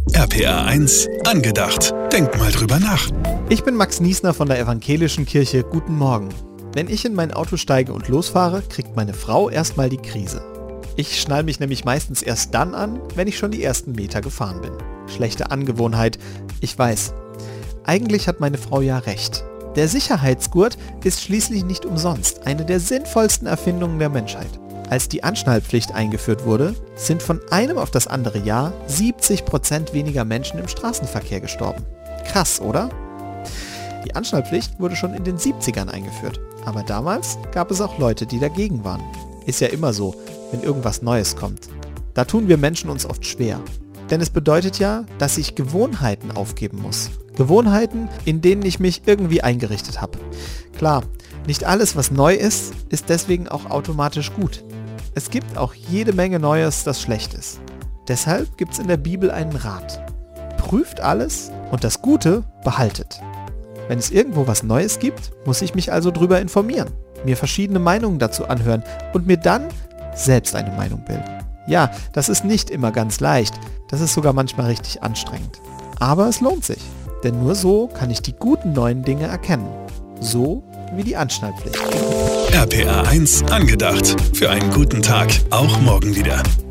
RPR 1 angedacht. Denk mal drüber nach. Ich bin Max Niesner von der Evangelischen Kirche. Guten Morgen. Wenn ich in mein Auto steige und losfahre, kriegt meine Frau erstmal die Krise. Ich schnall mich nämlich meistens erst dann an, wenn ich schon die ersten Meter gefahren bin. Schlechte Angewohnheit, ich weiß. Eigentlich hat meine Frau ja recht. Der Sicherheitsgurt ist schließlich nicht umsonst eine der sinnvollsten Erfindungen der Menschheit. Als die Anschnallpflicht eingeführt wurde, sind von einem auf das andere Jahr 70% weniger Menschen im Straßenverkehr gestorben. Krass, oder? Die Anschnallpflicht wurde schon in den 70ern eingeführt. Aber damals gab es auch Leute, die dagegen waren. Ist ja immer so, wenn irgendwas Neues kommt. Da tun wir Menschen uns oft schwer. Denn es bedeutet ja, dass ich Gewohnheiten aufgeben muss. Gewohnheiten, in denen ich mich irgendwie eingerichtet habe. Klar, nicht alles, was neu ist, ist deswegen auch automatisch gut. Es gibt auch jede Menge Neues, das schlecht ist. Deshalb gibt es in der Bibel einen Rat. Prüft alles und das Gute behaltet. Wenn es irgendwo was Neues gibt, muss ich mich also drüber informieren, mir verschiedene Meinungen dazu anhören und mir dann selbst eine Meinung bilden. Ja, das ist nicht immer ganz leicht, das ist sogar manchmal richtig anstrengend. Aber es lohnt sich, denn nur so kann ich die guten neuen Dinge erkennen. So wie die Anschnallpflicht. RPR 1 angedacht. Für einen guten Tag. Auch morgen wieder.